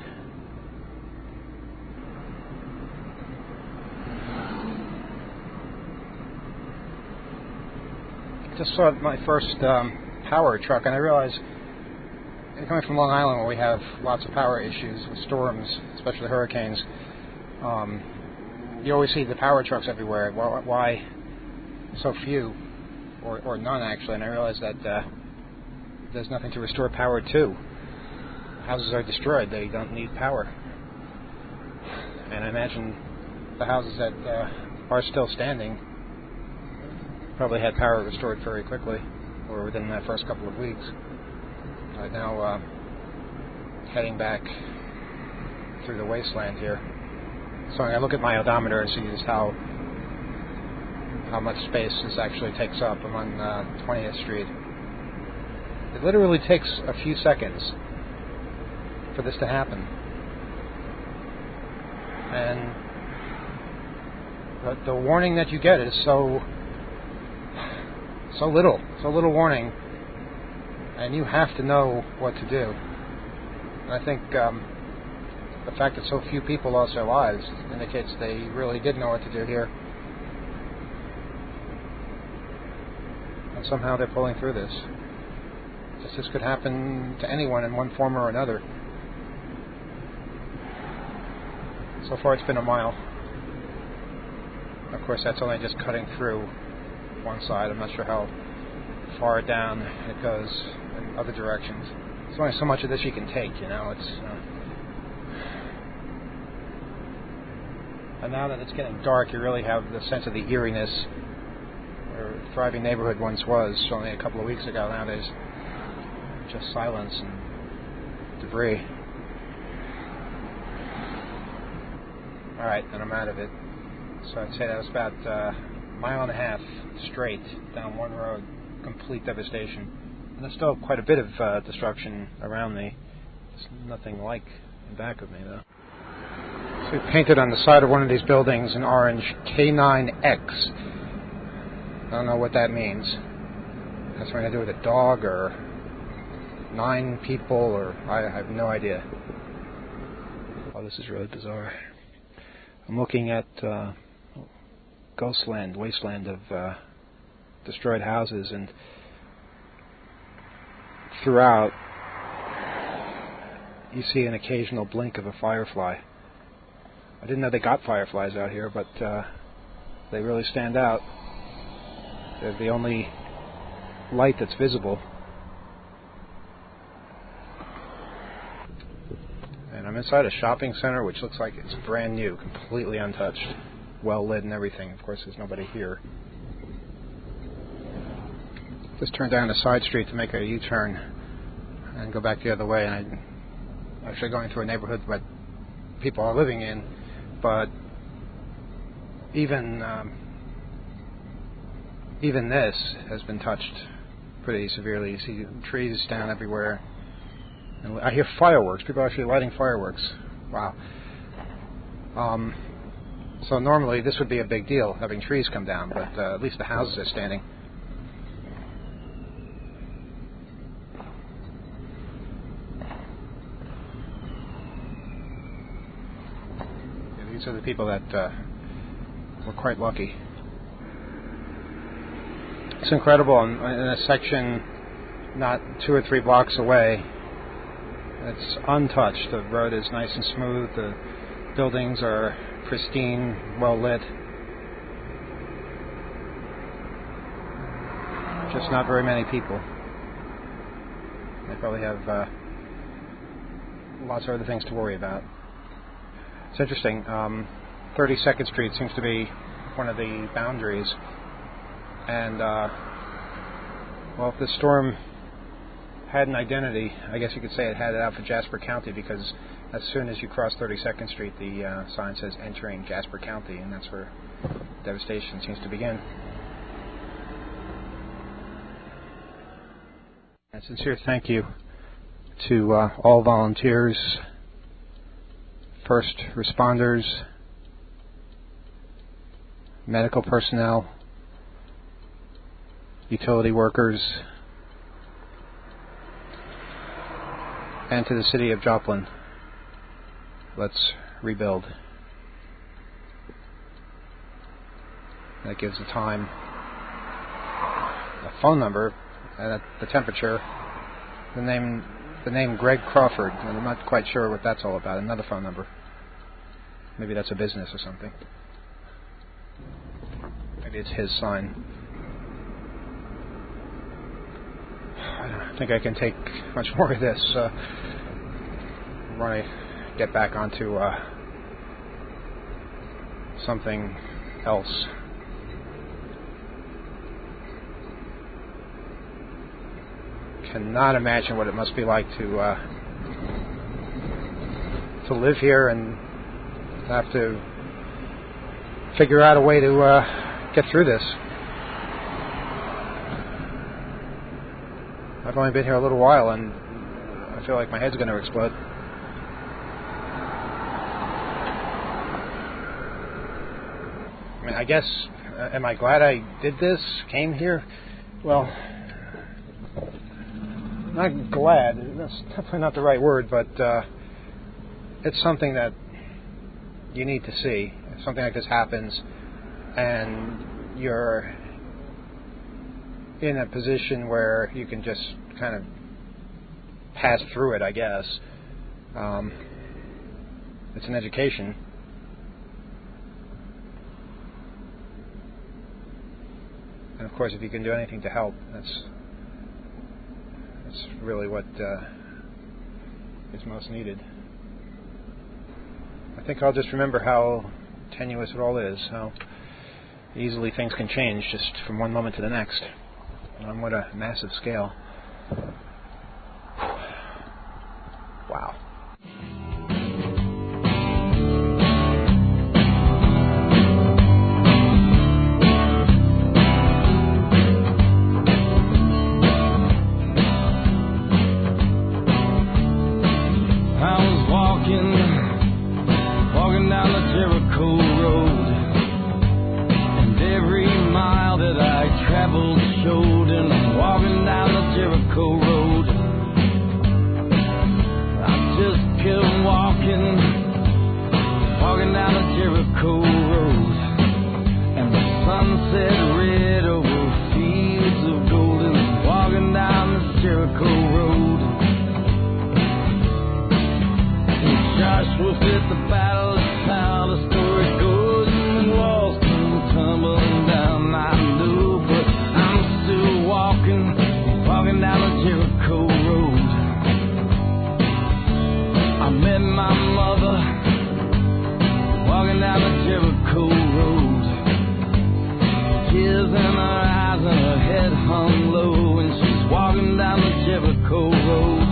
just saw my first um, power truck, and I realized, coming from Long Island, where we have lots of power issues with storms, especially hurricanes, um, you always see the power trucks everywhere. Why, why so few, or, or none actually? And I realized that uh, there's nothing to restore power to. Houses are destroyed; they don't need power. And I imagine the houses that uh, are still standing probably had power restored very quickly, or within that first couple of weeks. Right now, uh, heading back through the wasteland here. So I look at my odometer and see just how how much space this actually takes up. I'm on uh, twentieth Street. It literally takes a few seconds for this to happen. And the, the warning that you get is so so little, so little warning, and you have to know what to do. And I think um, the fact that so few people lost their lives indicates they really did know what to do here. And somehow they're pulling through this. This, this could happen to anyone in one form or another. So far it's been a mile. Of course, that's only just cutting through one side. I'm not sure how far down it goes in other directions. There's only so much of this you can take, you know. It's uh, and now that it's getting dark, you really have the sense of the eeriness where a thriving neighborhood once was only a couple of weeks ago. Now there's just silence and debris. All right, then I'm out of it. So I'd say that was about uh, a mile and a half straight down one road, complete devastation. And there's still quite a bit of uh, destruction around me. There's nothing like in back of me, though. So we painted on the side of one of these buildings in orange, K nine X. I don't know what that means. Has something to do with a dog or nine people, or I have no idea. Oh, this is really bizarre. I'm looking at uh, Ghostland, wasteland of uh, destroyed houses, and throughout you see an occasional blink of a firefly. I didn't know they got fireflies out here, but uh, they really stand out. They're the only light that's visible. And I'm inside a shopping center which looks like it's brand new, completely untouched, well lit and everything. Of course, there's nobody here. Just turned down a side street to make a U-turn and go back the other way. And I'm actually going through a neighborhood that people are living in, but even um, even this has been touched pretty severely. You see trees down everywhere. And I hear fireworks. People are actually lighting fireworks. Wow. Um, so normally this would be a big deal, having trees come down, but uh, at least the houses are standing. Yeah, these are the people that uh, were quite lucky. It's incredible. In, in a section not two or three blocks away, it's untouched. The road is nice and smooth. The buildings are pristine, well lit. Just not very many people. They probably have uh, lots of other things to worry about. It's interesting. Um, thirty-second Street seems to be one of the boundaries. And, uh, well, if the storm had an identity, I guess you could say it had it out for Jasper County, because as soon as you cross thirty-second Street, the uh, sign says entering Jasper County, and that's where devastation seems to begin. A sincere thank you to uh, all volunteers, first responders, medical personnel, utility workers, and to the city of Joplin. Let's rebuild. That gives the time a phone number and a, the temperature, the name the name Greg Crawford, and I'm not quite sure what that's all about. Another phone number. Maybe that's a business or something. Maybe it's his sign. I don't think I can take much more of this. Uh, I want to get back onto uh, something else. Cannot imagine what it must be like to uh, to live here and have to figure out a way to uh, get through this. I've only been here a little while, and I feel like my head's going to explode. I mean, I guess, uh, am I glad I did this, came here? Well, not glad, that's definitely not the right word, but uh, it's something that you need to see. If something like this happens and you're in a position where you can just kind of pass through it, I guess. Um, it's an education. And of course, if you can do anything to help, that's that's really what uh, is most needed. I think I'll just remember how tenuous it all is, how easily things can change just from one moment to the next. On what a massive scale. Wow. I was walking, walking down the Jericho Road, and every mile that I traveled showed, and I'm walking down the Jericho Road. I just kept walking, walking down the Jericho Road, and the sunset red over fields of gold, and I'm walking down the Jericho Road. And Joshua fit the battle, that's how the story goes, and the walls come tumbling down, I knew, but walking, walking down the Jericho Road. I met my mother, walking down the Jericho Road. Tears in her eyes and her head hung low, and she's walking down the Jericho Road.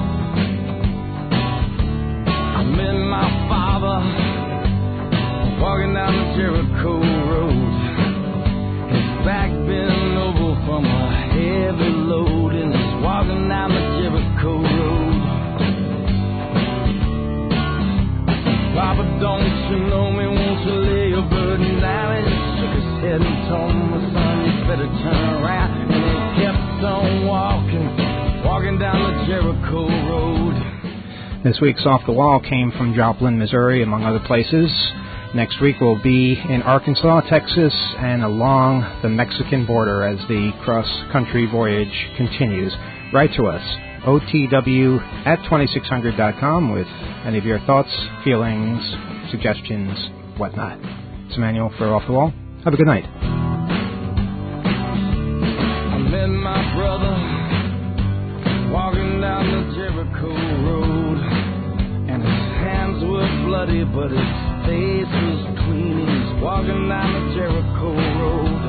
I met my father, walking down the Jericho Road. His back bent over from a heavy load, and he's walking down the Jericho Road. Papa, don't you know me? Won't you lay your burden down? And he shook his head and told me, son, you better turn around. And he kept on walking, walking down the Jericho Road. This week's Off the Wall came from Joplin, Missouri, among other places. Next week we'll be in Arkansas, Texas, and along the Mexican border as the cross-country voyage continues. Write to us, O T W at twenty-six hundred dot com, with any of your thoughts, feelings, suggestions, whatnot. It's Emmanuel for Off the Wall. Have a good night. I met my brother walking down the Jericho Road, and his hands were bloody, but his face was clean. He's walking down the Jericho Road.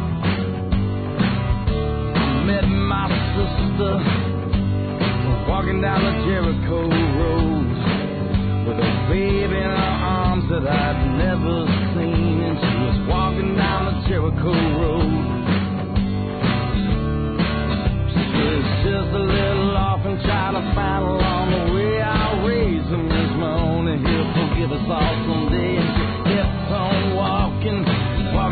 I met my sister walking down the Jericho Road with a baby in her arms that I'd never seen, and she was walking down the Jericho Road. She was just a little off and trying to find along the way. I'll raise him as my own, and he'll forgive us all someday. And she kept on walking, walking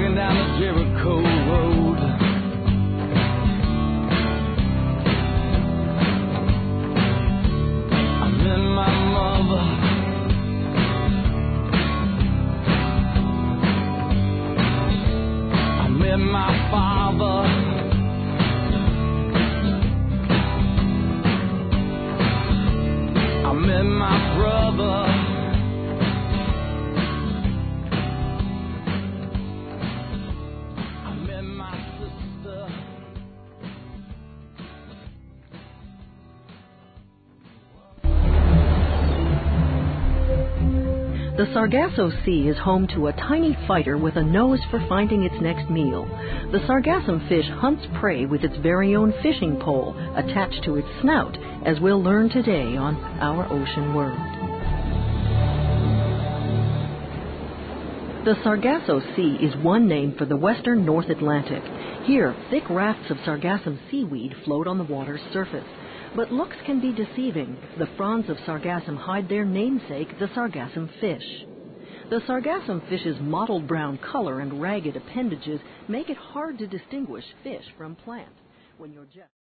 The Sargasso Sea is home to a tiny fighter with a nose for finding its next meal. The sargassum fish hunts prey with its very own fishing pole attached to its snout, as we'll learn today on Our Ocean World. The Sargasso Sea is one name for the western North Atlantic. Here, thick rafts of sargassum seaweed float on the water's surface. But looks can be deceiving. The fronds of sargassum hide their namesake, the sargassum fish. The sargassum fish's mottled brown color and ragged appendages make it hard to distinguish fish from plant. When you're just